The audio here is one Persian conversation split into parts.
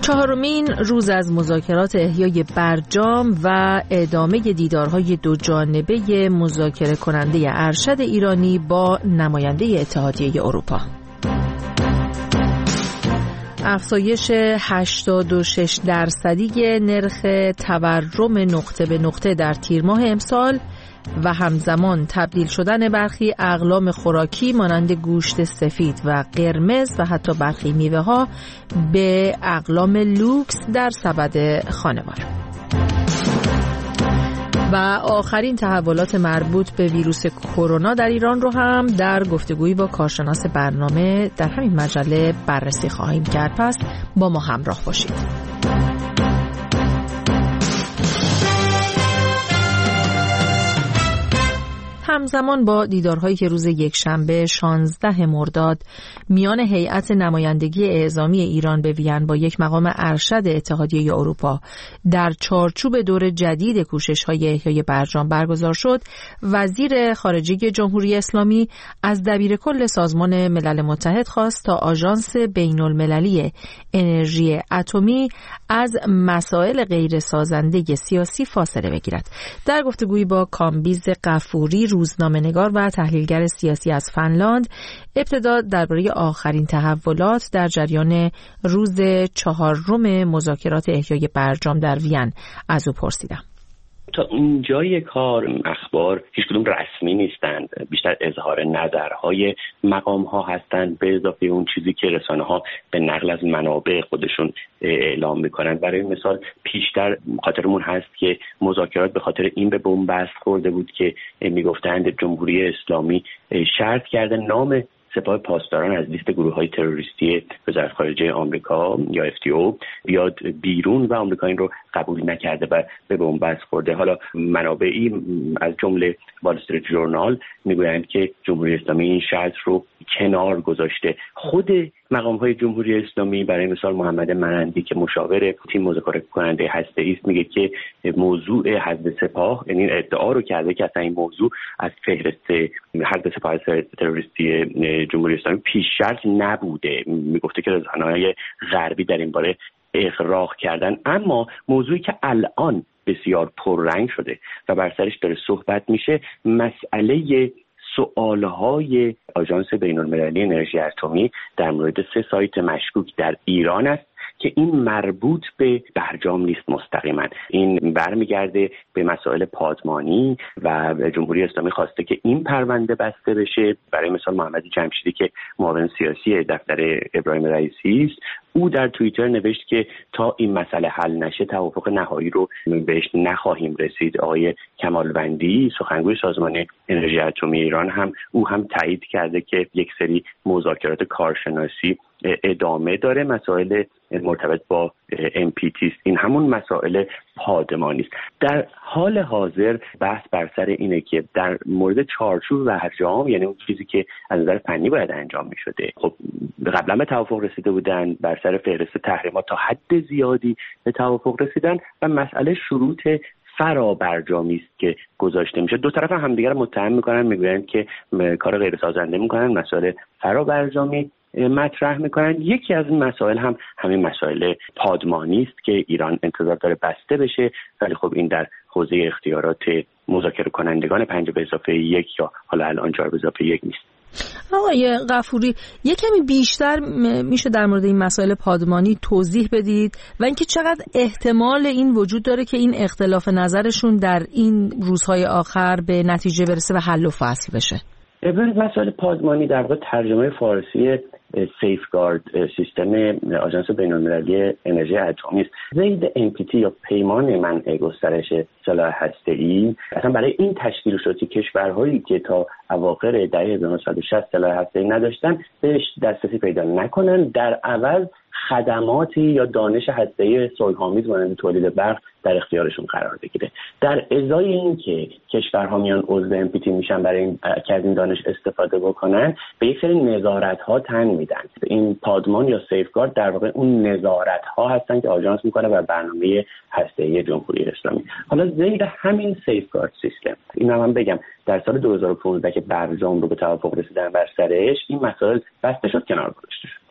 چهارمین روز از مذاکرات احیای برجام و ادامه دیدارهای دوجانبه مذاکره کننده ارشد ایرانی با نماینده اتحادیه اروپا. افزایش 86% نرخ تورم نقطه به نقطه در تیر ماه امسال و همزمان تبدیل شدن برخی اقلام خوراکی مانند گوشت سفید و قرمز و حتی برخی میوه‌ها به اقلام لوکس در سبد خانوار. و آخرین تحولات مربوط به ویروس کرونا در ایران رو هم در گفتگویی با کارشناس برنامه در همین مجله بررسی خواهیم کرد. پس با ما همراه باشید. همزمان با دیدارهایی که روز یکشنبه 16 مرداد میان هیئت نمایندگی اعزامی ایران به وین با یک مقام ارشد اتحادیه اروپا در چارچوب دور جدید کوشش‌های احیای برجام برگزار شد، وزیر خارجه جمهوری اسلامی از دبیرکل سازمان ملل متحد خواست تا آژانس بین‌المللی انرژی اتمی از مسائل غیر سازنده سیاسی فاصله بگیرد. در گفتگویی با کامبیز غفوری، روزنامه‌نگار و تحلیلگر سیاسی از فنلاند، ابتدا درباره آخرین تحولات در جریان روز چهارم مذاکرات احیای برجام در وین از او پرسیدم. تا اینجای کار اخبار هیچ کدوم رسمی نیستند، بیشتر اظهار نظرهای مقام ها هستند به اضافه اون چیزی که رسانه ها به نقل از منابع خودشون اعلام میکنند. برای مثال پیشتر خاطرمون هست که مذاکرات به خاطر این به بنبست خورده بود که میگفتند جمهوری اسلامی شرط کرده نام سپاه پاسداران از لیست گروه‌های تروریستی وزارت خارجه آمریکا یا FTO بیاد بیرون و آمریکا این رو قبول نکرده و به بنبست خورده. حالا منابعی از جمله وال استریت ژورنال میگویند که جمهوری اسلامی این شرط رو کنار گذاشته. خود مقام‌های جمهوری اسلامی برای مثال محمد منندی که مشاور تیم مذاکره کننده هسته‌ای است میگه که موضوع حذف سپاه، یعنی ادعا رو کرده که اصلا این موضوع از فهرست حذف سپاه تروریستی جمهوری اسلامی پیش شرط نبوده. میگفته که رسانه‌های غربی در این باره اغراق کردن، اما موضوعی که الان بسیار پررنگ شده و بر سرش داره صحبت میشه مسئله سؤالهای آژانس بین‌المللی انرژی اتمی در مورد 3 سایت مشکوک در ایران است که این مربوط به برجام نیست مستقیما. این برمیگرده به مسائل پادمانی و جمهوری اسلامی خواسته که این پرونده بسته بشه. برای مثال محمد جمشیدی که معاون سیاسی دفتر ابراهیم رئیسی است، او در توییتر نوشت که تا این مسئله حل نشه توافق نهایی رو بهش نخواهیم رسید. آقای کمالوندی سخنگوی سازمان انرژی اتمی ایران هم تایید کرده که یک سری مذاکرات کارشناسی ادامه داره. مسائل مرتبط با MPT است، این همون مسائل پادمانی است. در حال حاضر بحث بر سر اینه که در مورد چارچوب برجام، یعنی اون چیزی که از نظر فنی باید انجام می‌شده، خب قبلا به توافق رسیده بودن، بر سر فهرست تحریمات تا حد زیادی به توافق رسیدن و مسئله شروط فرابرجامی است که گذاشته میشه. دو طرف هم دیگر متهم میکنن، میگویند که کار غیر سازنده میکنن، مسائل فرابرجامی مطرح میکنن. یکی از این مسائل هم همین مسائل پادمانی است که ایران انتظار داره بسته بشه، ولی خب این در حوزه اختیارات مذاکره کنندگان 5+1 یا حالا الان 4+1 نیست. آقای غفوری، یک کمی بیشتر میشه در مورد این مسائل پادمانی توضیح بدید و اینکه چقدر احتمال این وجود داره که این اختلاف نظرشون در این روزهای آخر به نتیجه برسه و حل و فصل بشه؟ مسائل پادمانی در واقع ترجمه فارسی سیفگارد سیستم آژانس بین‌المللی انرژی اتمی است. ضد NPT یا پیمان منع گسترش سلاح هسته‌ای اصلا برای این تشکیل شد که کشورهایی که تا اواخر دهه 1960 سلاح هسته‌ای نداشتن بهش دسترسی پیدا نکنن، در عوض خدماتی یا دانش هسته‌ای صلح‌آمیز مانند تولید برق در اختیارشون قرار بگیره. در ازای این که کشورها میان عضو NPT میشن برای این که از این دانش استفاده بکنن، به یک سری نظارت‌ها تن میدن. این پادمان یا سیفگارد در واقع اون نظارت‌ها هستن که آژانس میکنه بر برنامه هسته‌ای جمهوری اسلامی. حالا زیر همین سیفگارد سیستم اینم بگم در سال 2015 که برجام رو به توافق رسیدن بر سرش، این مسائل بسته شد، کنار گذاشته شد.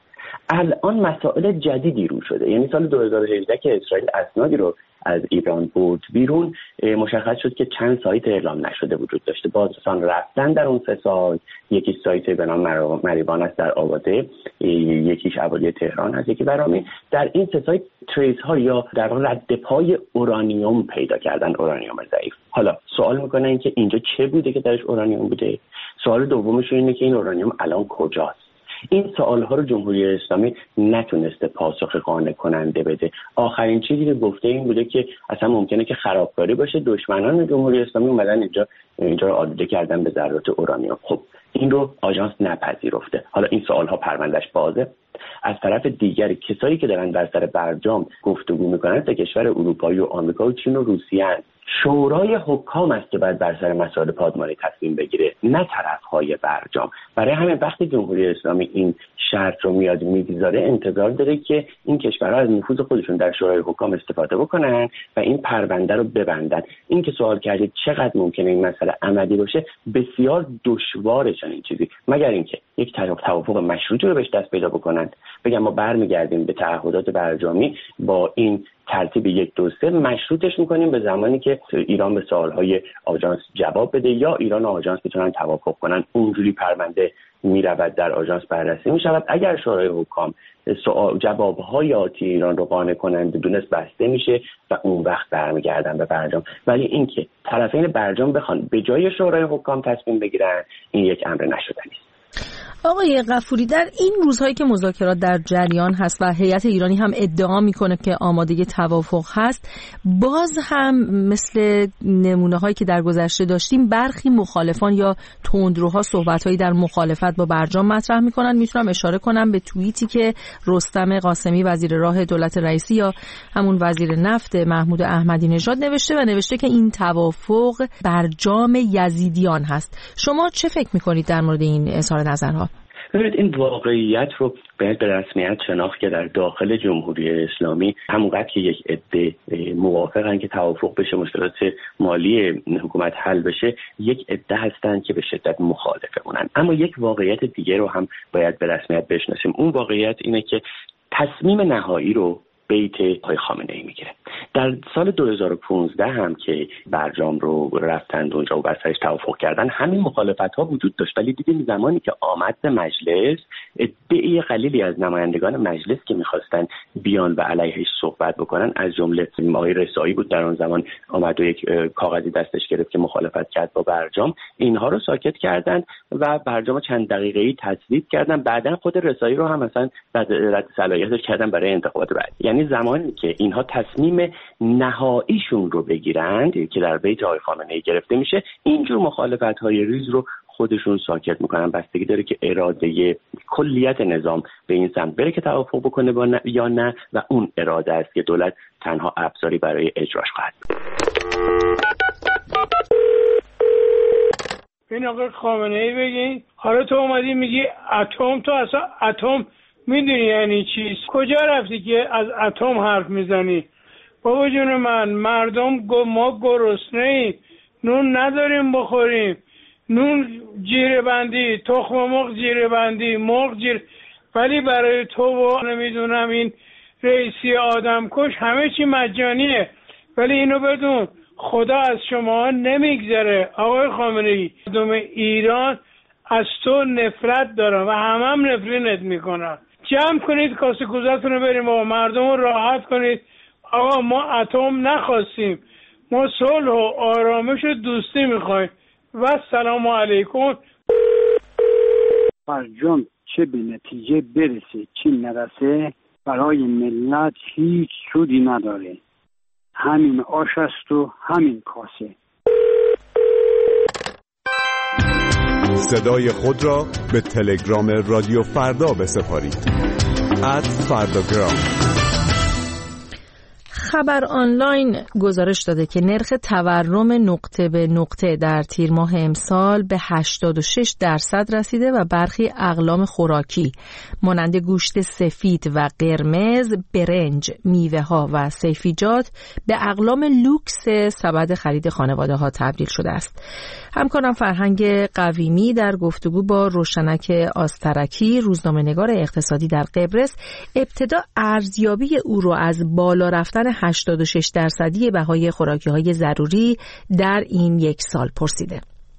الان مسائل جدیدی رو شده. یعنی سال 2018 که اسرائیل اسنادی رو از ایران برد بیرون، مشخص شد که چند سایت اعلام نشده وجود داشته. بازرسان رفتن در اون 3 سایت، یکی سایت به نام مریوان است در آباده، یکیش ابولی تهران هست، یکی برامی. در این 3 سایت تریس ها یا در واقع ردپای اورانیوم پیدا کردن، اورانیوم ضعیف. حالا سوال میکنن که اینجا چه بوده که درش اورانیوم بوده؟ سوال دومش اینه که این اورانیوم الان کجاست؟ این سوال‌ها رو جمهوری اسلامی نتونسته پاسخ قانع کننده بده. آخرین چیزی که گفته این بوده که اصلا ممکنه که خرابکاری باشه، دشمنان جمهوری اسلامی اومدن اینجا رو آلوده کردن به ذرات اورانیوم. خب این رو آژانس نپذیرفته. حالا این سوال‌ها پروندهش بازه. از طرف دیگری کسایی که دارن بر سر برجام گفتگو میکنن تا کشور اروپایی و آمریکا و چین و روسیه هستند. شورای حکام است که باید بر سر مسائل پادمانی تصمیم بگیره، نه طرف‌های برجام. برای همین وقتی جمهوری اسلامی این شرط رو میاد میگذاره، انتظار داره که این کشورها از نفوذ خودشون در شورای حکام استفاده بکنن و این پرونده رو ببندن. این که سوال کردید چقدر ممکنه این مسئله عملی باشه، بسیار دشواره چنین چیزی، مگر اینکه یک توافق مشروطی رو بهش دست پیدا بکنن، بگم ما برمیگردیم به تعهدات برجامی، با این ترتیب 1 2 3 مشروطش میکنیم به زمانی که ایران به سوالهای آژانس جواب بده یا ایران و آژانس بتونن توافق کنن. اونجوری پرونده میرود در آژانس بررسی میشود. اگر شورای حکام جوابهای آتی ایران رو قانع کننده دونست، بسته میشه و اون وقت برمیگردن به برجام. ولی اینکه طرفین برجام بخوان به جای شورای حکام تصمیم بگیرن، این یک امر نشدنی است. آقای غفوری، در این روزهایی که مذاکرات در جریان هست و هیئت ایرانی هم ادعا میکنه که آمادگی توافق هست، باز هم مثل نمونه هایی که در گذشته داشتیم برخی مخالفان یا تندروها صحبت‌هایی در مخالفت با برجام مطرح میکنن. میتونم اشاره کنم به توییتی که رستم قاسمی وزیر راه دولت رئیسی یا همون وزیر نفت محمود احمدی نژاد نوشته که این توافق برجام یزیدیان هست. شما چه فکر میکنید در مورد این اظهار نظرها؟ ببینید، این واقعیت رو باید به رسمیت شناخت که در داخل جمهوری اسلامی همونقدر که یک عده موافقن که توافق بشه، مشکلات مالی حکومت حل بشه، یک عده هستن که به شدت مخالفه اونن. اما یک واقعیت دیگه رو هم باید به رسمیت بشناسیم. اون واقعیت اینه که تصمیم نهایی رو بیت آقای خامنه‌ای میگیره. در سال 2015 هم که برجام رو رفتند اونجا و بر سرش توافق کردن، همین مخالفت‌ها وجود داشت، ولی دیدیم زمانی که آمد به مجلس، عده‌ای قلیلی از نمایندگان مجلس که می‌خواستن بیان و علیهش صحبت بکنن، از جمله آقای رسایی بود در اون زمان، آمد و یک کاغذی دستش گرفت که مخالفت کرد با برجام، اینها رو ساکت کردند و برجام چند دقیقه‌ای تصویب کردن. بعداً خود رسایی رو هم مثلا رد صلاحیتش کردن برای انتخابات بعد. یعنی زمانی که اینها تصمیم نهاییشون رو بگیرند که در بیت آقای خامنه‌ای گرفته میشه، اینجور مخالفت‌های ریز رو خودشون ساکت میکنن. بستگی داره که اراده کلیت نظام به این سمت بره که توافق بکنه یا نه، و اون اراده است که دولت تنها ابزاری برای اجراش خواهد. این آقای خامنه‌ای بگین، حالا تو اومدی میگی اتم، تو اصلا اتم میدونی یعنی چیز؟ کجا رفتی که از اتم حرف میزنی؟ بابا جون من، مردم ما گرسنه‌ایم، نون نداریم بخوریم، نون جیره بندی، تخم مرغ جیره بندی، مرغ جیره، ولی برای تو و نمیدونم این رئیسی آدم کش همه چی مجانیه. ولی اینو بدون، خدا از شما نمیگذره آقای خامنه‌ای. مردم ایران از تو نفرت دارن و هم نفرینت میکنن. جمع کنید کاسه کوزتون رو بریم و مردم رو راحت کنید. آقا ما اتم نخواستیم، ما صلح و آرامش و دوستی میخوایم و سلام علیکم. برجام چه به نتیجه برسه چی نرسه، برای ملت هیچ سودی نداره. همین آش است و همین کاسه. صدای خود را به تلگرام رادیو فردا بسپارید. @فرداگرام. خبر آنلاین گزارش داده که نرخ تورم نقطه به نقطه در تیر ماه امسال به 86% رسیده و برخی اقلام خوراکی مانند گوشت سفید و قرمز، برنج، میوه ها و سبزیجات به اقلام لوکس سبد خرید خانواده ها تبدیل شده است. همکارم فرهنگ قویمی در گفتگو با روشنک آسترکی، روزنامه‌نگار اقتصادی در قبرس، ابتدا ارزیابی او را از بالا رفتن 86% بهای خوراکی‌های ضروری در این یک سال پرسیده.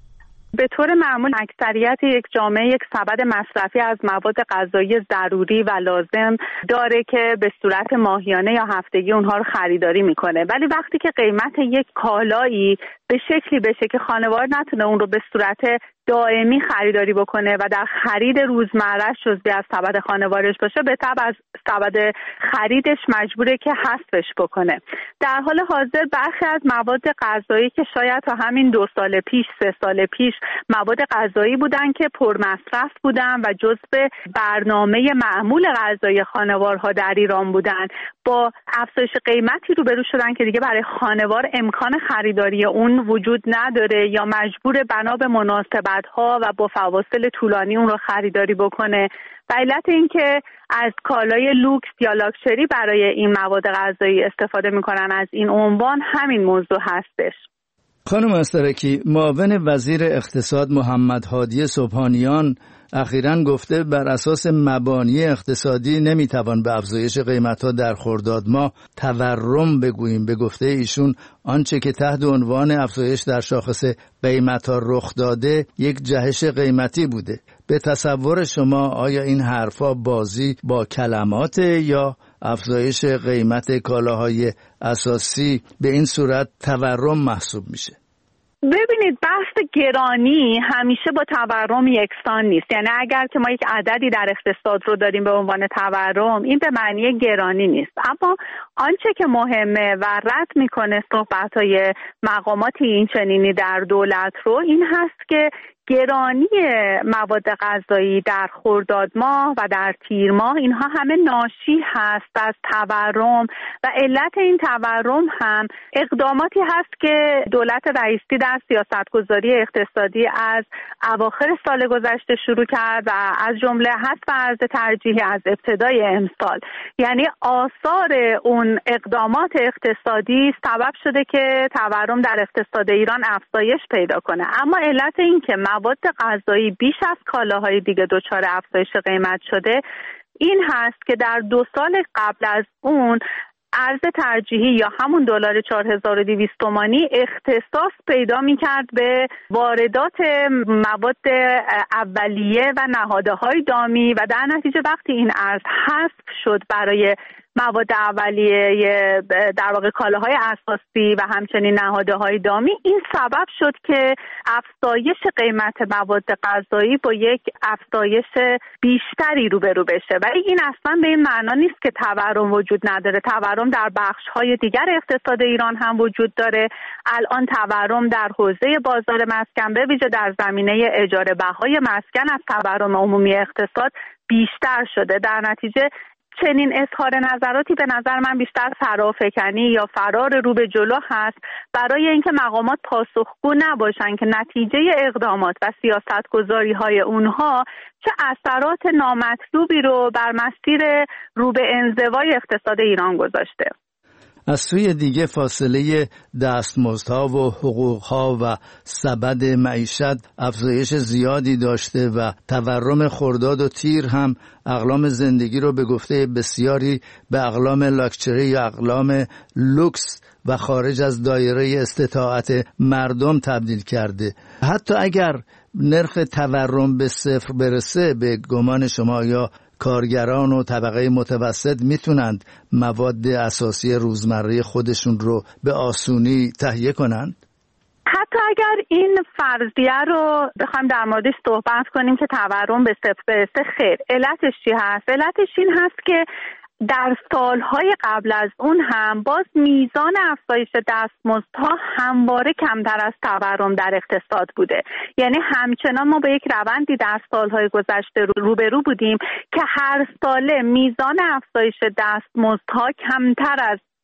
به طور معمول اکثریت یک جامعه یک سبد مصرفی از مواد غذایی ضروری و لازم داره که به صورت ماهیانه یا هفتگی اونها رو خریداری میکنه، ولی وقتی که قیمت یک کالایی به شکلی بشه که خانوار نتونه اون رو به صورت دائمی خریداری بکنه و در خرید روزمره‌اش جزئی از سبد خانوارش باشه، به تبع از سبد خریدش مجبوره که حذفش بکنه. در حال حاضر برخی از مواد غذایی که شاید تا همین 2 سال پیش 3 سال پیش مواد غذایی بودن که پرمصرف بودن و جزء برنامه معمول غذایی خانوارها در ایران بودن، با افزایش قیمتی روبرو شدن که دیگه برای خانوار امکان خریداری اون وجود نداره یا مجبور بنا به مناسبت‌ها و با فواصل طولانی اون رو خریداری بکنه. و علت این که از کالای لوکس یا لاکچری برای این مواد غذایی استفاده میکنن از این عنوان همین موضوع هستش. خانم آسترکی، معاون وزیر اقتصاد محمد هادی سبحانیان اخیراً گفته بر اساس مبانی اقتصادی نمیتوان به افزایش قیمت‌ها در خرداد ماه تورم بگوییم. به گفته ایشون آنچه که تحت عنوان افزایش در شاخص قیمت‌ها رخ داده یک جهش قیمتی بوده. به تصور شما آیا این حرفا بازی با کلمات یا افزایش قیمت کالاهای اساسی به این صورت تورم محسوب میشه؟ ببینید، بحث گرانی همیشه با تورم یکسان نیست. یعنی اگر که ما یک عددی در اقتصاد رو داریم به عنوان تورم، این به معنی گرانی نیست. اما آنچه که مهمه و رد میکنه صحبت‌های مقاماتی این چنینی در دولت رو، این هست که گرانی مواد غذایی در خرداد ماه و در تیر ماه اینها همه ناشی هست از تورم و علت این تورم هم اقداماتی هست که دولت رئیسی در سیاستگذاری اقتصادی از اواخر سال گذشته شروع کرد و از جمله حذف ارز ترجیحی از ابتدای امسال. یعنی آثار اون اقدامات اقتصادی سبب شده که تورم در اقتصاد ایران افزایش پیدا کنه. اما علت این که مواد غذایی بیش از کالاهای دیگه دچار افزایش قیمت شده این هست که در 2 سال قبل از اون ارز ترجیحی یا همون دلار 4200 تومانی اختصاص پیدا می‌کرد به واردات مواد اولیه و نهادهای دامی و در نتیجه وقتی این ارز حذف شد برای مواد اولیه در واقع کالاهای اساسی و همچنین نهادهای دامی، این سبب شد که افزایش قیمت مواد غذایی با یک افزایش بیشتری روبرو بشه. ولی این اصلا به این معنا نیست که تورم وجود نداره. تورم در بخش‌های دیگر اقتصاد ایران هم وجود داره. الان تورم در حوزه بازار مسکن به ویژه در زمینه اجاره بهای مسکن از تورم عمومی اقتصاد بیشتر شده. در نتیجه چنین اظهار نظراتی به نظر من بیشتر فرافکنی یا فرار رو به جلو هست برای اینکه مقامات پاسخگو نباشن که نتیجه اقدامات و سیاستگذاری‌های اونها چه اثرات نامطلوبی رو بر مسیر رو به انزوای اقتصاد ایران گذاشته. از سوی دیگه فاصله دستمزدها و حقوقها و سبد معیشت افزایش زیادی داشته و تورم خرداد و تیر هم اقلام زندگی رو به گفته بسیاری به اقلام لاکچری یا اقلام لوکس و خارج از دایره استطاعت مردم تبدیل کرده. حتی اگر نرخ تورم به 0 برسه، به گمان شما یا کارگران و طبقه متوسط میتونند مواد اساسی روزمره خودشون رو به آسونی تهیه کنند؟ حتی اگر این فرضیه رو بخوایم در موردش صحبت کنیم که تورم به 0 برسه، خیر. علتش چی هست؟ علتش این هست که در سالهای قبل از اون هم باز میزان افزایش دستمزدها همواره کمتر از تورم در اقتصاد بوده. یعنی همچنان ما به یک روندی در سالهای گذشته روبرو بودیم که هر ساله میزان افزایش دستمزدها کمتر از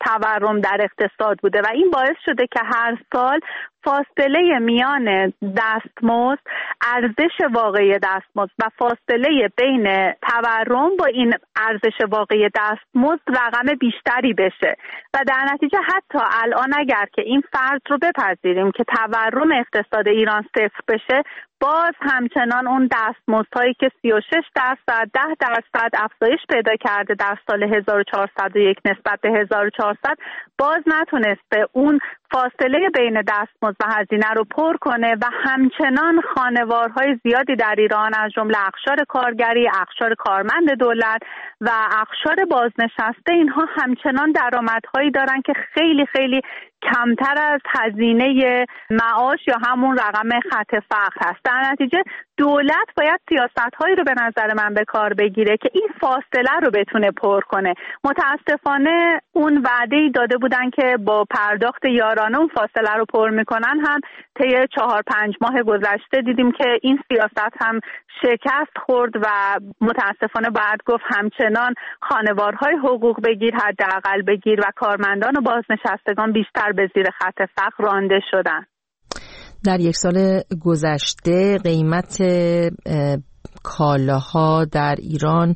تورم در اقتصاد بوده و این باعث شده که هر سال فاصله میان دستمزد، ارزش واقعی دستمزد و فاصله بین تورم با این ارزش واقعی دستمزد رقم بیشتری بشه و در نتیجه حتی الان اگر که این فرض رو بپذیریم که تورم اقتصاد ایران صفر بشه، باز همچنان اون دستمزدهایی که 36%، 10% افزایش پیدا کرده در سال 1401 نسبت به 1400 باز نتونسته اون فاصله بین دستمزد و هزینه رو پر کنه و همچنان خانوارهای زیادی در ایران از جمله اقشار کارگری، اقشار کارمند دولت و اقشار بازنشسته اینها همچنان درآمدهایی دارن که خیلی خیلی کمتر از هزینه معاش یا همون رقم خط فقر هست. در نتیجه دولت باید سیاست‌هایی رو به نظر من به کار بگیره که این فاصله رو بتونه پر کنه. متاسفانه اون وعده‌ای داده بودن که با پرداخت یارانه اون فاصله رو پر میکنن، هم طی 4-5 ماه گذشته دیدیم که این سیاست هم شکست خورد و متاسفانه باید گفت همچنان خانوارهای حقوق بگیر، حداقل بگیر و کارمندان و بازنشستگان بیشتر به زیر خط فقر رانده شدن. در یک سال گذشته قیمت کالاها در ایران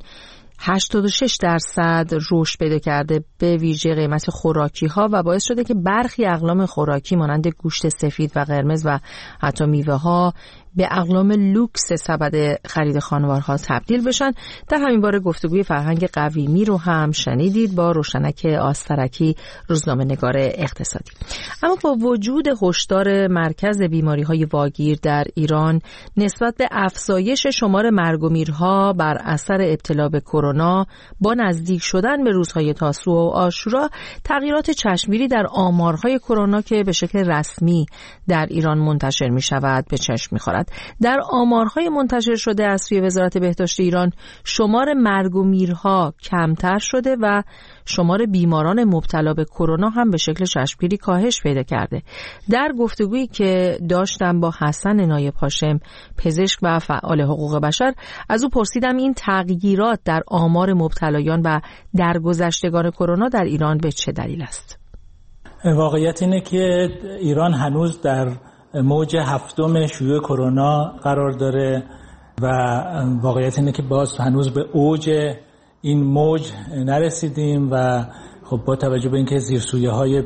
86% رشد پیدا کرده، به ویژه قیمت خوراکی ها، و باعث شده که برخی اقلام خوراکی مانند گوشت سفید و قرمز و حتی میوه ها به اقلام لوکس سبد خرید خانوارها تبدیل بشن. در همین باره گفتگوی فرهنگ قویمی رو هم شنیدید با روشنک آسترکی، روزنامه‌نگار اقتصادی. اما با وجود هشدار مرکز بیماری‌های واگیر در ایران نسبت به افزایش شمار مرگ و میرها بر اثر ابتلا به کرونا با نزدیک شدن به روزهای تاسوع و عاشورا، تغییرات چشمگیری در آمارهای کرونا که به شکل رسمی در ایران منتشر می‌شود به چشم می‌خورد. در آمارهای منتشر شده از سوی وزارت بهداشت ایران شمار مرگ و میرها کمتر شده و شمار بیماران مبتلا به کرونا هم به شکل چشمگیری کاهش پیدا کرده. در گفتگویی که داشتم با حسن نایب هاشم، پزشک و فعال حقوق بشر، از او پرسیدم این تغییرات در آمار مبتلایان و درگذشتگان کرونا در ایران به چه دلیل است؟ واقعیت اینه که ایران هنوز در موج 7 شیوع کرونا قرار داره و واقعیت اینه که باز هنوز به اوج این موج نرسیدیم و خب با توجه به اینکه زیرسویه‌های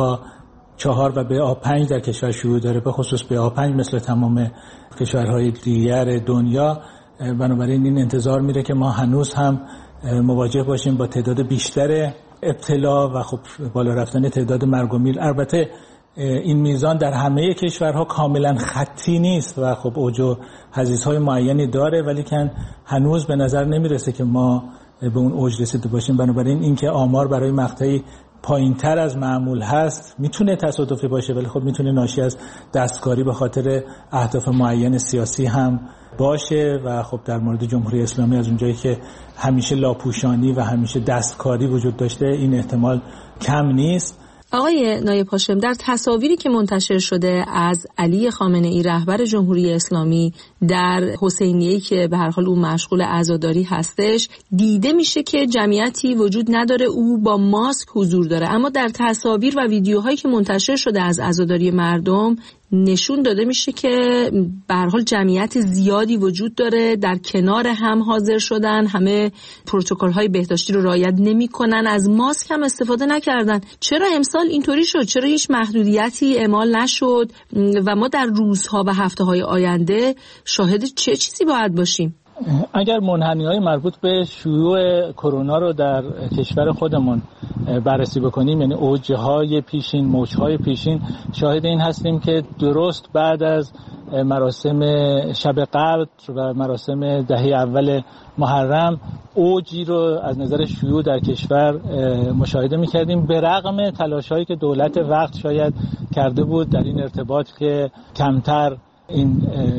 BA4 و BA5 در کشور شیوع داره، به خصوص BA5 مثل تمام کشورهای دیگر دنیا، بنابراین این انتظار میره که ما هنوز هم مواجه باشیم با تعداد بیشتر ابتلا و خب بالا رفتن تعداد مرگ و میر. البته این میزان در همه کشورها کاملا خطی نیست و خب اوج و حضیض‌های معینی داره، ولی که هنوز به نظر نمیرسه که ما به اون اوج رسیده باشیم. بنابراین اینکه آمار برای مقطعی پایین‌تر از معمول هست میتونه تصادفی باشه، ولی خب میتونه ناشی از دستکاری به خاطر اهداف معین سیاسی هم باشه و خب در مورد جمهوری اسلامی از اونجایی که همیشه لاپوشانی و همیشه دستکاری وجود داشته این احتمال کم نیست. آقای نایب هاشم، در تصاویری که منتشر شده از علی خامنه‌ای رهبر جمهوری اسلامی در حسینیه‌ای که به هر حال او مشغول عزاداری هستش، دیده میشه که جمعیتی وجود نداره، او با ماسک حضور داره، اما در تصاویر و ویدیوهایی که منتشر شده از عزاداری مردم نشون داده میشه که به هر حال جمعیت زیادی وجود داره، در کنار هم حاضر شدن، همه پروتکل‌های بهداشتی رو رعایت نمی‌کنن، از ماسک هم استفاده نکردن. چرا امسال اینطوری شد؟ چرا هیچ محدودیتی اعمال نشد و ما در روزها و هفته‌های آینده شاهد چه چیزی باید باشیم؟ اگر منحنی‌های مربوط به شیوع کرونا رو در کشور خودمون بررسی بکنیم، یعنی اوج‌های پیشین، موج‌های پیشین، شاهد این هستیم که درست بعد از مراسم شب قدر و مراسم دهه اول محرم اوجی رو از نظر شیوع در کشور مشاهده می‌کردیم، به رغم تلاش‌هایی که دولت وقت شاید کرده بود در این ارتباط که کمتر این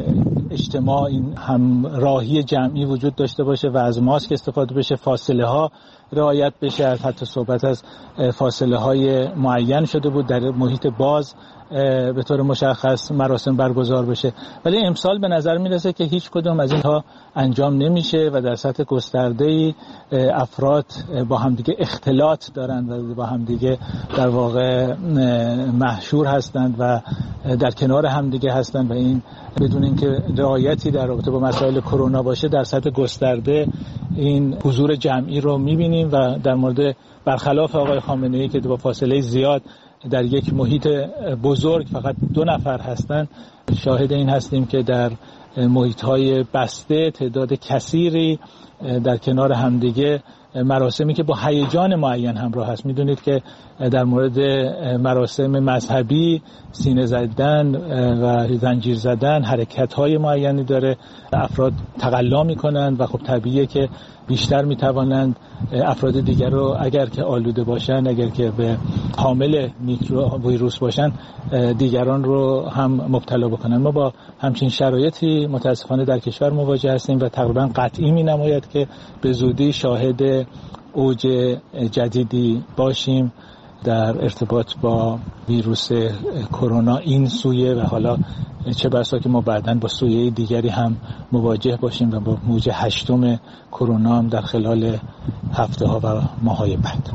اجتماع، این همراهی جمعی وجود داشته باشه و از ماسک استفاده بشه، فاصله ها رعایت بشه، حتی صحبت از فاصله های معین شده بود در محیط باز به طور مشخص مراسم برگزار بشه. ولی امسال به نظر میرسه که هیچ کدوم از اینها انجام نمیشه و در سطح گسترده‌ای افراد با همدیگه اختلاط دارن و با همدیگه در واقع محشور هستند و در کنار همدیگه هستند و این بدون اینکه رعایتی در رابطه با مسائل کرونا باشه در سطح گسترده این حضور جمعی رو میبینیم و در مورد برخلاف آقای خامنه‌ای که با فاصله زیاد در یک محیط بزرگ فقط 2 نفر هستند، شاهد این هستیم که در محیط‌های بسته تعداد کثیری در کنار همدیگه مراسمی که با هیجان معین همراه هست. میدونید که در مورد مراسم مذهبی سینه زدن و زنجیر زدن حرکت‌های معینی داره، افراد تقلا می‌کنند و خب طبیعیه که بیشتر می‌توانند افراد دیگر رو اگر که آلوده باشن، اگر که به حامل ویروس باشن، دیگران رو هم مبتلا بکنن. ما با همچین شرایطی متاسفانه در کشور مواجه هستیم و تقریبا قطعی می‌نماید که به زودی شاهد اوج جدیدی باشیم در ارتباط با ویروس کرونا این سویه و حالا چه بسا که ما بعداً با سویه دیگری هم مواجه باشیم و با موج 8 کرونا هم در خلال هفته‌ها و ماه‌های بعد.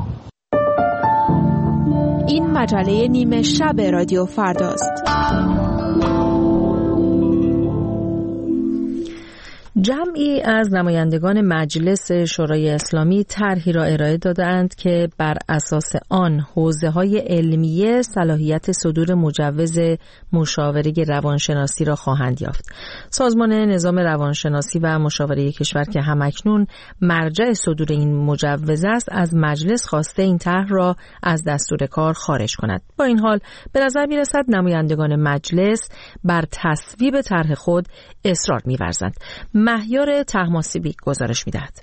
این مجله نیمه شب رادیو فرداست. جمعی از نمایندگان مجلس شورای اسلامی طرحی را ارائه دادند که بر اساس آن حوزه‌های علمیه صلاحیت صدور مجوز مشاوره روانشناسی را خواهند یافت. سازمان نظام روانشناسی و مشاوره کشور که همکنون مرجع صدور این مجوز است، از مجلس خواسته این طرح را از دستور کار خارج کند. با این حال به نظر می‌رسد نمایندگان مجلس بر تصویب طرح خود اصرار می‌ورزند. مهیار طهماسبی گزارش می‌دهد.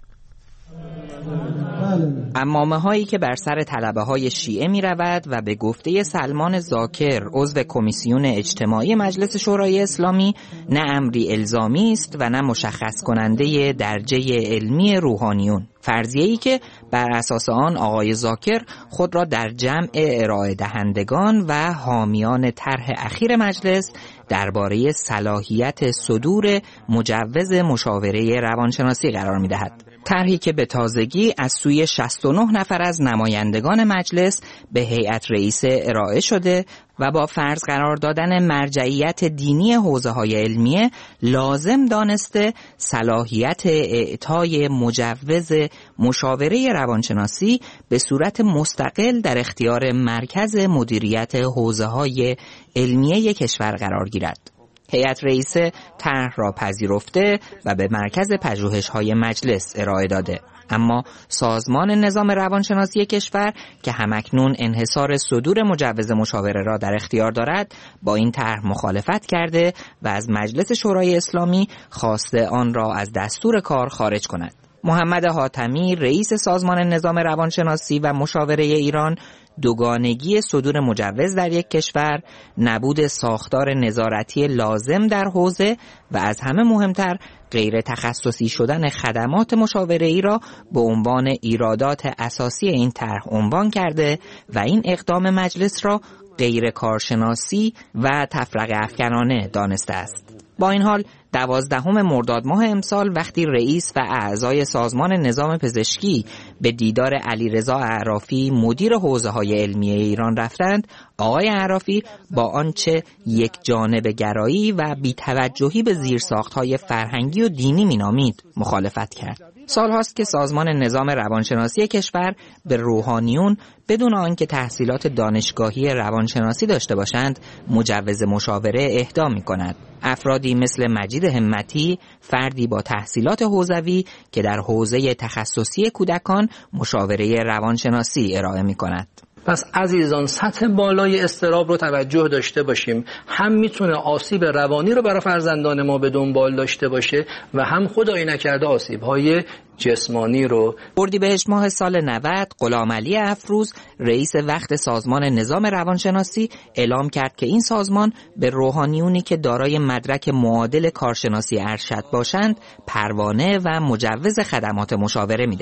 عمامه هایی که بر سر طلبه های شیعه می رود و به گفته سلمان زاکر عضو کمیسیون اجتماعی مجلس شورای اسلامی نه امری الزامی است و نه مشخص کننده درجه علمی روحانیون، فرضیه‌ای که بر اساس آن آقای زاکر خود را در جمع ارائه دهندگان و حامیان طرح اخیر مجلس درباره صلاحیت صدور مجوز مشاوره روانشناسی قرار می‌دهد. طرحی که به تازگی از سوی 69 نفر از نمایندگان مجلس به هیئت رئیسه ارائه شده و با فرض قرار دادن مرجعیت دینی حوزه‌های علمیه لازم دانسته صلاحیت اعطای مجوز مشاوره روانشناسی به صورت مستقل در اختیار مرکز مدیریت حوزه‌های علمیه کشور قرار گیرد. هیئت رئیسه طرح را پذیرفته و به مرکز پژوهش‌های مجلس ارائه داده، اما سازمان نظام روانشناسی کشور که همکنون انحصار صدور مجوز مشاوره را در اختیار دارد با این طرح مخالفت کرده و از مجلس شورای اسلامی خواسته آن را از دستور کار خارج کند. محمد حاتمی رئیس سازمان نظام روانشناسی و مشاوره ایران دوگانگی صدور مجوز در یک کشور، نبود ساختار نظارتی لازم در حوزه و از همه مهمتر غیر تخصصی شدن خدمات مشاوره‌ای را به عنوان ایرادات اساسی این طرح عنوان کرده و این اقدام مجلس را غیر کارشناسی و تفرقه افکنانه دانسته است. با این حال 12 مرداد ماه امسال وقتی رئیس و اعضای سازمان نظام پزشکی به دیدار علیرضا اعرافی مدیر حوزه‌های علمیه ایران رفتند، آقای اعرافی با آنچه یک جانب گرایی و بی‌توجهی به زیرساخت‌های فرهنگی و دینی مینامید مخالفت کرد. سال‌هاست که سازمان نظام روانشناسی کشور به روحانیون بدون آنکه تحصیلات دانشگاهی روانشناسی داشته باشند مجوز مشاوره اهدا می‌کند. افرادی مثل مجید همتی، فردی با تحصیلات حوزوی که در حوزه تخصصی کودکان مشاوره روانشناسی ارائه می‌کند. پس عزیزان سطح بالای اضطراب رو توجه داشته باشیم. هم میتونه آسیب روانی رو برای فرزندان ما به دنبال داشته باشه و هم خدایی نکرده آسیب‌های جسمانی رو. اردیبهشت ماه سال 90 غلامعلی افروز رئیس وقت سازمان نظام روانشناسی اعلام کرد که این سازمان به روحانیونی که دارای مدرک معادل کارشناسی ارشد باشند پروانه و مجوز خدمات مشاوره می‌دهد.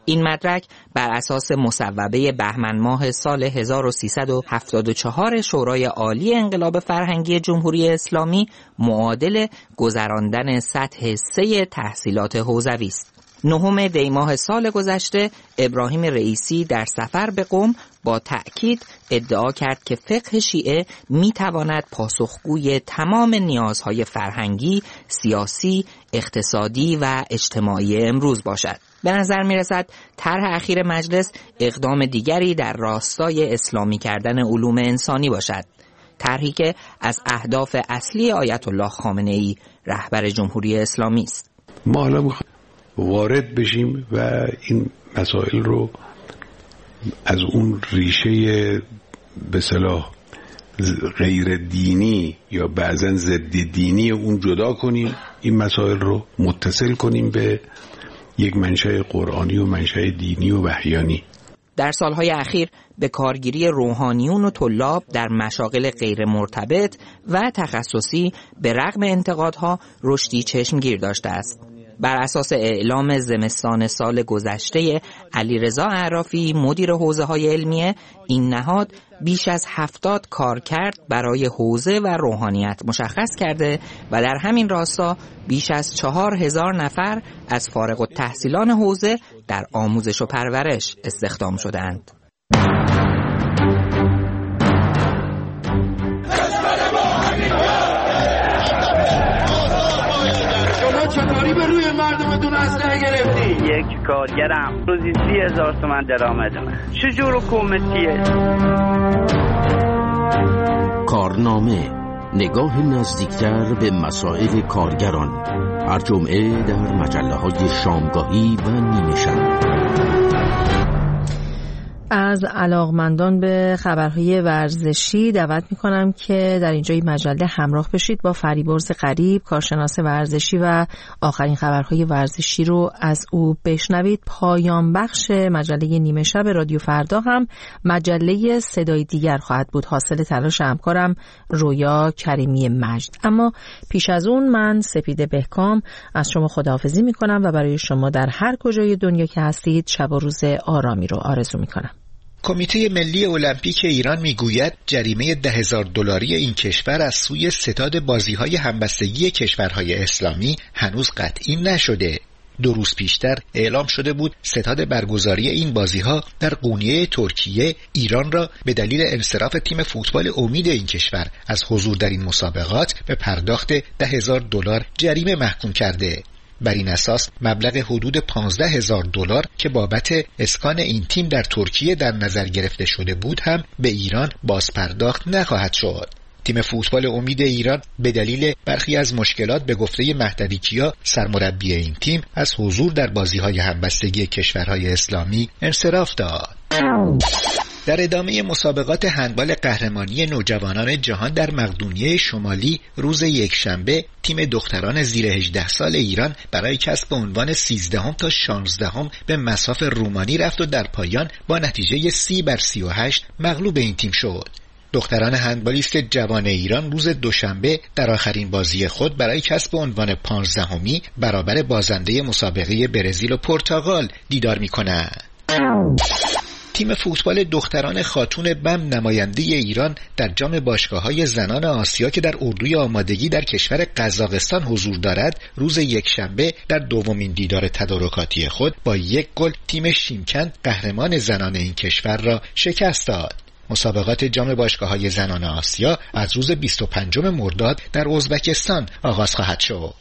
این مدرک بر اساس مصوبه بهمن ماه سال 1374 شورای عالی انقلاب فرهنگی جمهوری اسلامی معادل گذراندن سطح 3 تحصیلات حوزوی است. 9 دی ماه سال گذشته ابراهیم رئیسی در سفر به قم با تأکید ادعا کرد که فقه شیعه میتواند پاسخگوی تمام نیازهای فرهنگی، سیاسی، اقتصادی و اجتماعی امروز باشد. به نظر میرسد طرح اخیر مجلس اقدام دیگری در راستای اسلامی کردن علوم انسانی باشد. طرحی که از اهداف اصلی آیت الله خامنه‌ای رهبر جمهوری اسلامی است. ما حالا وارد بشیم و این مسائل رو از اون ریشه به اصطلاح غیر دینی یا بعضن ضد دینی اون جدا کنیم، این مسائل رو متصل کنیم به یک منشأ قرآنی و منشأ دینی و وحیانی. در سالهای اخیر به کارگیری روحانیون و طلاب در مشاغل غیر مرتبط و تخصصی به رغم انتقادها رشدی چشمگیر داشته است. بر اساس اعلام زمستان سال گذشته علیرضا اعرافی مدیر حوزه‌های علمیه، این نهاد بیش از 70 کارکرد برای حوزه و روحانیت مشخص کرده و در همین راستا بیش از 4000 نفر از فارغ التحصیلان حوزه در آموزش و پرورش استخدام شدند. چطوری به روی مردمتون اسلحه گرفتی؟ یک کارگرم روزی 30,000 تومان درآمد من. چجور حکومتیه؟ کارنامه، نگاه نزدیکتر به مسائل کارگران، هر جمعه در مجله‌های شامگاهی و نیمه شب. از علاقمندان به خبرهای ورزشی دعوت میکنم که در اینجای مجله همراه بشید با فریبرز غریب، کارشناس ورزشی و آخرین خبرهای ورزشی رو از او بشنوید. پایان بخش مجله نیمه شب رادیو فردا هم مجله صدای دیگر خواهد بود، حاصل تلاش همکارم رویا کریمی مجد. اما پیش از اون من سپیده بهکام از شما خداحافظی میکنم و برای شما در هر کجای دنیا که هستید شب و روز آرامی رو آرزو میکنم. کمیته ملی المپیک ایران میگوید جریمه $10,000 این کشور از سوی ستاد بازی‌های همبستگی کشورهای اسلامی هنوز قطعی نشده. 2 روز پیشتر اعلام شده بود ستاد برگزاری این بازی‌ها در قونیه ترکیه ایران را به دلیل انصراف تیم فوتبال امید این کشور از حضور در این مسابقات به پرداخت $10,000 جریمه محکوم کرده. بر این اساس مبلغ حدود $15,000 که بابت اسکان این تیم در ترکیه در نظر گرفته شده بود هم به ایران بازپرداخت نخواهد شد. تیم فوتبال امید ایران به دلیل برخی از مشکلات به گفته مهدوی کیا سرمربی این تیم از حضور در بازی‌های همبستگی کشورهای اسلامی انصراف داد. در ادامه مسابقات هندبال قهرمانی نوجوانان جهان در مقدونیه شمالی روز یکشنبه تیم دختران زیر 18 سال ایران برای کسب عنوان 13 تا 16 به مصاف رومانی رفت و در پایان با نتیجه 30-38 مغلوب این تیم شد. دختران هندبالیست جوان ایران روز دوشنبه در آخرین بازی خود برای کسب عنوان 15 برابر بازنده مسابقه برزیل و پرتغال دیدار می‌کنند. تیم فوتبال دختران خاتون بم نماینده ایران در جام باشگاه‌های زنان آسیا که در اردوی آمادگی در کشور قزاقستان حضور دارد روز یکشنبه در دومین دیدار تدارکاتی خود با 1 گل تیم شیمکن قهرمان زنان این کشور را شکست داد. مسابقات جام باشگاه‌های زنان آسیا از روز 25 مرداد در ازبکستان آغاز خواهد شد.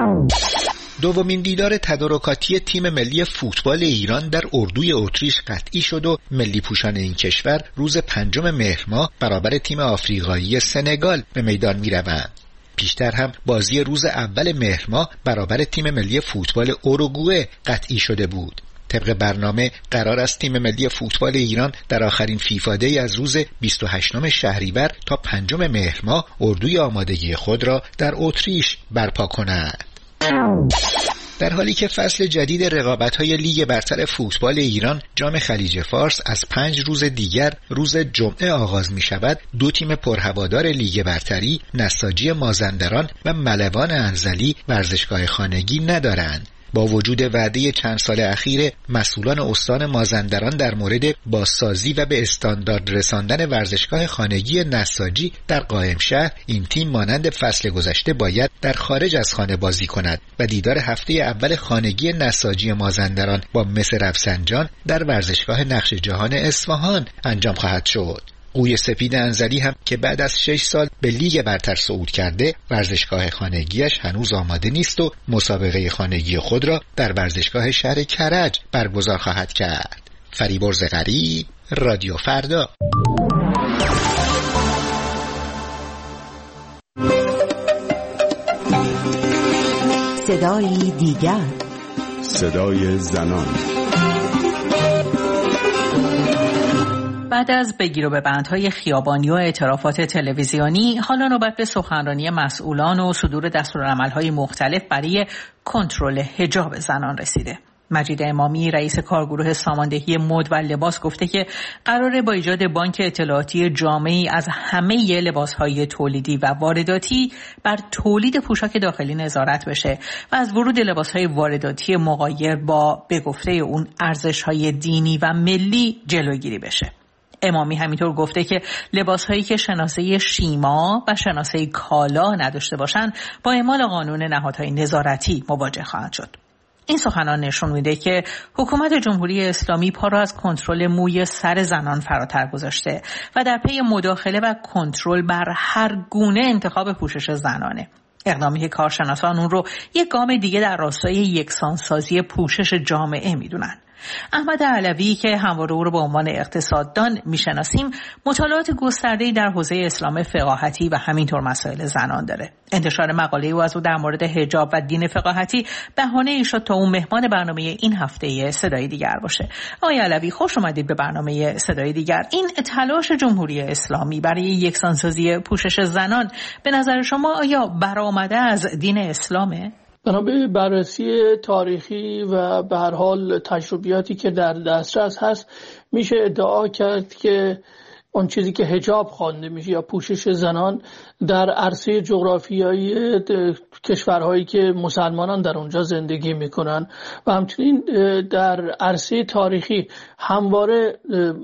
دومین دیدار تدارکاتی تیم ملی فوتبال ایران در اردوی اتریش قطعی شد و ملی پوشان این کشور روز 5 مهر ماه برابر تیم آفریقایی سنگال به میدان می‌روند. پیشتر هم بازی روز اول مهر ماه برابر تیم ملی فوتبال اوروگوئه قطعی شده بود. طبق برنامه قرار است تیم ملی فوتبال ایران در آخرین فیفا دی از روز 28 شهریور تا 5 مهر ماه اردوی آمادگی خود را در اتریش برپا کند. در حالی که فصل جدید رقابت‌های لیگ برتر فوتبال ایران جام خلیج فارس از 5 روز دیگر روز جمعه آغاز می شود، 2 تیم پرهوادار لیگ برتری نساجی مازندران و ملوان انزلی ورزشگاه خانگی ندارند. با وجود وعده چند سال اخیر مسئولان استان مازندران در مورد بازسازی و به استاندارد رساندن ورزشگاه خانگی نساجی در قائمشهر، این تیم مانند فصل گذشته باید در خارج از خانه بازی کند و دیدار هفته اول خانگی نساجی مازندران با مس رفسنجان در ورزشگاه نقش جهان اصفهان انجام خواهد شد. قوی سپید انزلی هم که بعد از 6 سال به لیگ برتر صعود کرده، ورزشگاه خانگیش هنوز آماده نیست و مسابقه خانگی خود را در ورزشگاه شهر کرج برگزار خواهد کرد. فریبرز غریب، رادیو فردا. صدای دیگر، صدای زنان. بعد از بگیر و ببندهای خیابانی و اعترافات تلویزیونی، حالا نوبت به سخنرانی مسئولان و صدور دستورالعمل‌های مختلف برای کنترل حجاب زنان رسیده. مجید امامی رئیس کارگروه ساماندهی مد و لباس گفته که قراره با ایجاد بانک اطلاعاتی جامعی از همه لباس‌های تولیدی و وارداتی بر تولید پوشاک داخلی نظارت بشه و از ورود لباس‌های وارداتی مغایر با به گفته اون ارزش‌های دینی و ملی جلوگیری بشه. امامی همینطور گفته که لباس‌هایی که شناسه شیما و شناسه کالا نداشته باشند با اعمال قانون نهادهای نظارتی مواجه خواهند شد. این سخنان نشون میده که حکومت جمهوری اسلامی پا را از کنترل موی سر زنان فراتر گذاشته و در پی مداخله و کنترل بر هر گونه انتخاب پوشش زنانه. اقدامی که کارشناسان اون رو یک گام دیگه در راستای یکسانسازی پوشش جامعه میدونن. احمد علوی که همواره او رو به عنوان اقتصاددان میشناسیم، مطالعات گسترده‌ای در حوزه اسلام فقاهتی و همینطور مسائل زنان داره. انتشار مقاله او از او در مورد حجاب و دین فقاهتی بهانه‌ای شد تا اون مهمان برنامه این هفته صدای دیگر باشه. آقای علوی، خوش اومدید به برنامه صدای دیگر. این تلاش جمهوری اسلامی برای یکسانسازی پوشش زنان به نظر شما آیا برآمده از دین اسلامه؟ بنا به بررسی تاریخی و به هر حال تجربیاتی که در دسترس هست، میشه ادعا کرد که اون چیزی که حجاب خوانده میشه یا پوشش زنان در عرصه جغرافیایی کشورهایی که مسلمانان در اونجا زندگی میکنن و همچنین در عرصه تاریخی همواره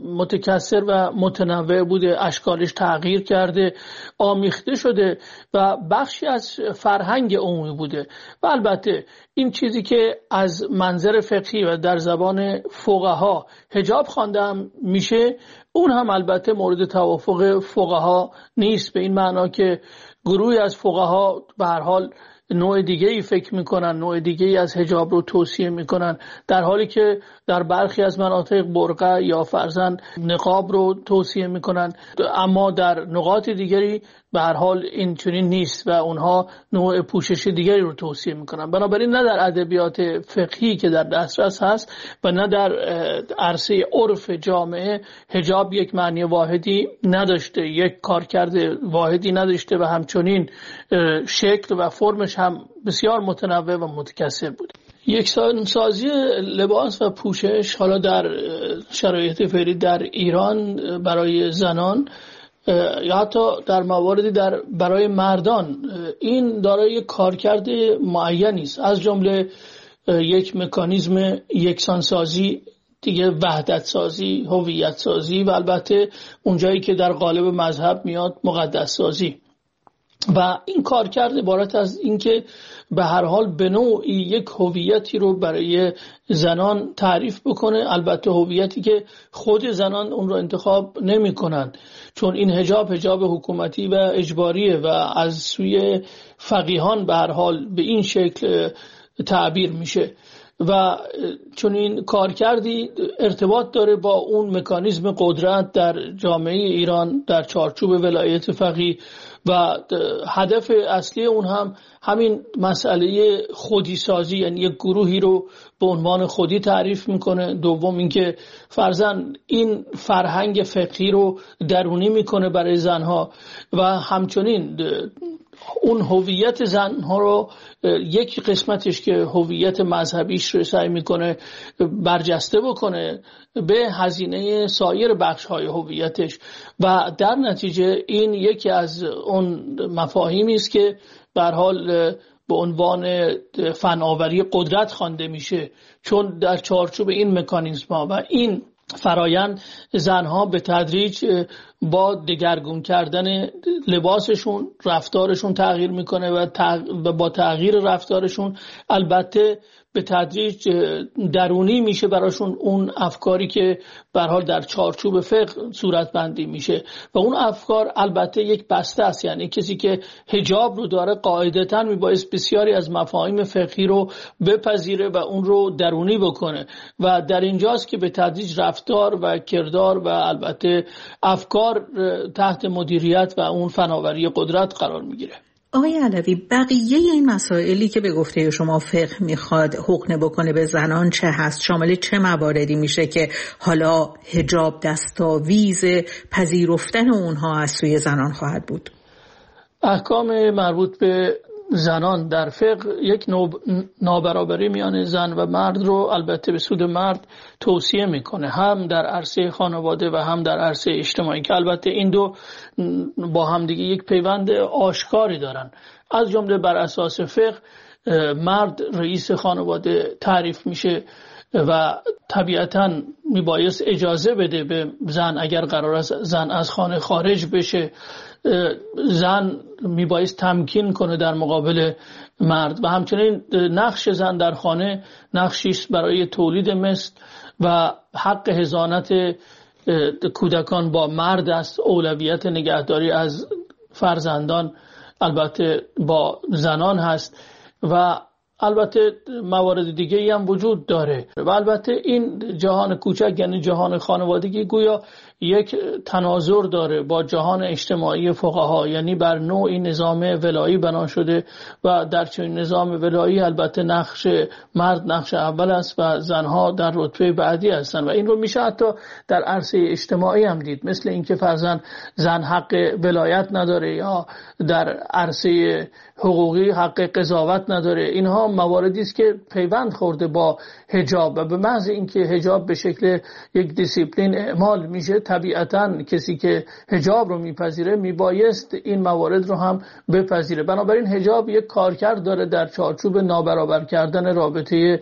متکثر و متنوع بوده، اشکالش تغییر کرده، آمیخته شده و بخشی از فرهنگ عمومی بوده. و البته این چیزی که از منظر فقهی و در زبان فقها حجاب خوانده میشه، اون هم البته مورد توافق فقها نیست، به این معنا که گروهی از فقها به هر حال نوع دیگه‌ای فکر میکنن، نوع دیگه‌ای از حجاب رو توصیه میکنن، در حالی که در برخی از مناطق برقع یا فرضاً نقاب رو توصیه میکنن، اما در نقاط دیگری به هر حال این چنین نیست و اونها نوع پوشش دیگری رو توصیه میکنن. بنابراین نه در ادبیات فقهی که در دسترس هست و نه در عرصه عرف جامعه حجاب یک معنی واحدی نداشته، یک کارکرد واحدی نداشته و همچنین شکل و فرمش هم بسیار متنوع و متکثر بوده. یکسانسازی لباس و پوشش حالا در شرایط فعلی در ایران برای زنان یا حتی در مواردی برای مردان این دارای کارکرد معینی است، از جمله یک مکانیزم یکسانسازی، دیگه وحدت سازی، هویت سازی و البته اونجایی که در قالب مذهب میاد مقدس سازی. و این کارکرد عبارت از اینکه به هر حال به نوعی یک هویتی رو برای زنان تعریف بکنه، البته هویتی که خود زنان اون رو انتخاب نمی کنن، چون این حجاب حکومتی و اجباریه و از سوی فقیهان به هر حال به این شکل تعبیر میشه و چون این کارکردی ارتباط داره با اون مکانیزم قدرت در جامعه ایران در چارچوب ولایت فقیه و هدف اصلی اون هم همین مسئله خودی سازی، یعنی یک گروهی رو به عنوان خودی تعریف میکنه. دوم اینکه فرضاً این فرهنگ فقهی رو درونی میکنه برای زنها و همچنین اون هویت زنها رو یک قسمتش که هویت مذهبیش رو سعی میکنه برجسته بکنه به هزینه سایر بخش‌های هویتش و در نتیجه این یکی از اون مفاهیمی است که به هر حال به عنوان فناوری قدرت خوانده میشه، چون در چارچوب این مکانیزم ها و این فرایند زنها به تدریج با دگرگون کردن لباسشون رفتارشون تغییر میکنه و با تغییر رفتارشون البته به تدریج درونی میشه براشون اون افکاری که به هر حال در چارچوب فقه صورت بندی میشه و اون افکار البته یک بسته است. یعنی کسی که حجاب رو داره قاعدتاً میبایست بسیاری از مفاهیم فقهی رو بپذیره و اون رو درونی بکنه و در اینجاست که به تدریج رفتار و کردار و البته افکار تحت مدیریت و اون فناوری قدرت قرار میگیره. آقای علوی، بقیه این مسائلی که به گفته شما فقه میخواد حقنه بکنه به زنان چه هست؟ شامل چه مواردی میشه که حالا حجاب دستاویز پذیرفتن اونها از سوی زنان خواهد بود؟ احکام مربوط به زنان در فقه یک نابرابری میان زن و مرد رو البته به سود مرد توصیه میکنه، هم در عرصه خانواده و هم در عرصه اجتماعی، که البته این دو با هم دیگه یک پیوند آشکاری دارن. از جمله بر اساس فقه مرد رئیس خانواده تعریف میشه و طبیعتاً میبایست اجازه بده به زن اگر قرار است زن از خانه خارج بشه. زن میبایست تمکین کنه در مقابل مرد و همچنین نقش زن در خانه نقشی است برای تولید مثل و حق حضانت کودکان با مرد است. اولویت نگهداری از فرزندان البته با زنان هست و البته موارد دیگه ای هم وجود داره و البته این جهان کوچک یعنی جهان خانوادگی گویا یک تناظر داره با جهان اجتماعی فقها، یعنی بر نوعی نظام ولایی بنا شده و در چنین نظام ولایی البته نقش مرد نقش اول است و زنها در رتبه بعدی هستند و این رو میشه حتی در عرصه اجتماعی هم دید، مثل اینکه فرضاً زن حق ولایت نداره یا در عرصه حقوقی حق قضاوت نداره. اینها مواردی است که پیوند خورده با حجاب و به محض اینکه حجاب به شکل یک دیسیپلین اعمال میشه طبیعتاً کسی که حجاب رو میپذیره میبایست این موارد رو هم بپذیره. بنابراین حجاب یک کارکرد داره در چارچوب نابرابر کردن رابطه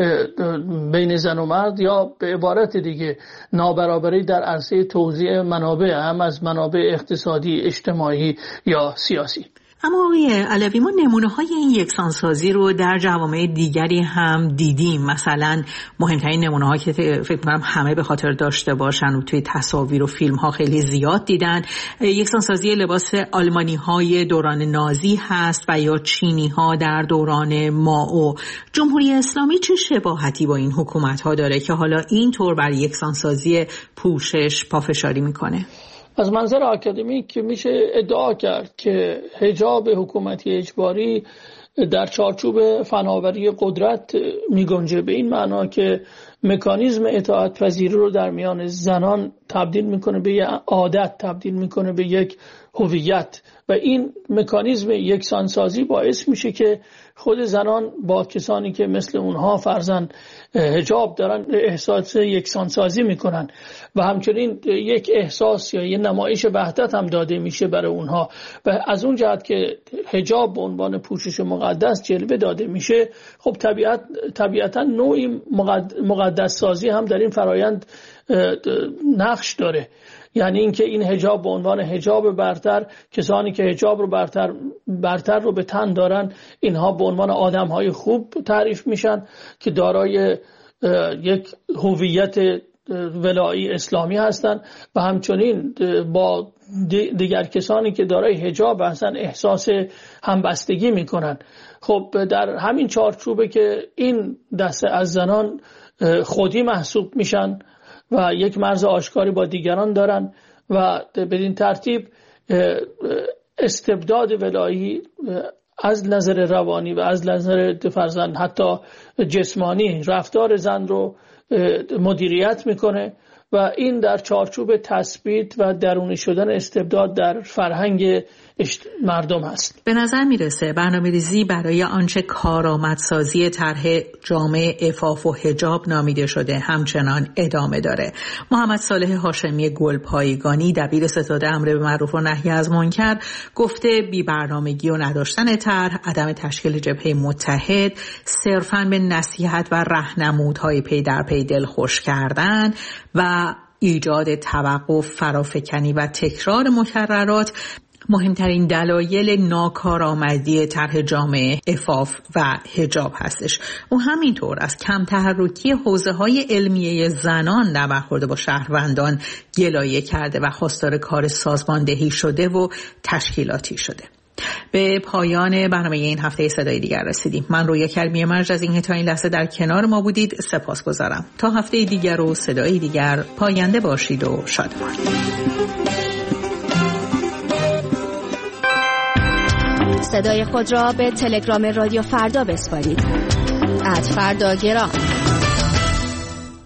بین زن و مرد یا به عبارت دیگه نابرابری در عرصه توزیع منابع، هم از منابع اقتصادی، اجتماعی یا سیاسی. اما آقای علوی، ما نمونه‌های این یکسانسازی رو در جوامع دیگری هم دیدیم. مثلا مهمترین نمونه‌ها که فکر کنم همه به خاطر داشته باشن و توی تصاویر و فیلم‌ها خیلی زیاد دیدن، یکسانسازی لباس آلمانی‌های دوران نازی هست و یا چینی‌ها در دوران مائو. جمهوری اسلامی چه شباهتی با این حکومت‌ها داره که حالا اینطور بر یکسانسازی پوشش پافشاری می‌کنه؟ از منظر آکادمیک میشه ادعا کرد که حجاب حکومتی اجباری در چارچوب فناوری قدرت میگنجه، به این معنا که مکانیزم اطاعت پذیری رو در میان زنان تبدیل میکنه به یک عادت، تبدیل میکنه به یک هویت و این مکانیزم یکسانسازی باعث میشه که خود زنان با کسانی که مثل اونها فرضاً حجاب دارن احساس یکسانسازی میکنن و همچنین یک احساس یا یه نمایش وحدت هم داده میشه برای اونها و از اون جهت که حجاب به عنوان پوشش مقدس جلوه داده میشه، خب طبیعتا نوعی مقدس سازی هم در این فرایند نقش داره. یعنی اینکه این حجاب به عنوان حجاب برتر، کسانی که حجاب رو برتر رو به تن دارن اینها به عنوان آدم‌های خوب تعریف میشن که دارای یک هویت ولایی اسلامی هستند و همچنین با دیگر کسانی که دارای حجاب هستن احساس همبستگی میکنن. خب در همین چارچوبه که این دسته از زنان خودی محسوب میشن و یک مرز آشکاری با دیگران دارن و بدین ترتیب استبداد ولایی از نظر روانی و از نظر فرزند حتی جسمانی رفتار زن رو مدیریت میکنه و این در چارچوب تثبیت و درونی شدن استبداد در فرهنگ مردم است. به نظر میرسه برنامه‌ریزی برای آنچه کارآمدسازی طرح جامعه عفاف و حجاب نامیده شده همچنان ادامه داره. محمد صالح هاشمی گلپایگانی دبیر ستاد امر به معروف و نهی از منکر گفته بی برنامگی و نداشتن طرح، عدم تشکیل جبهه متحد، صرفاً به نصیحت و راهنمودهای پی در پی دلخوش کردن و ایجاد توقف، فرافکنی و تکرار مکررات مهمترین دلایل ناکارآمدی طرح جامعه عفاف و حجاب هستش. و همینطور از کم تحرکی حوزه‌های علمیه زنان در برخورد با شهروندان گلایه کرده و خواستار کار سازماندهی شده و تشکیلاتی شده. به پایان برنامه این هفته صدای دیگر رسیدیم. من رویا کریمی مرج از اینکه تا این لحظه در کنار ما بودید سپاسگزارم. تا هفته دیگر و صدای دیگر پاینده باشید و شادمان. صدای خود را به تلگرام رادیو فردا بسپارید. @فرداگرام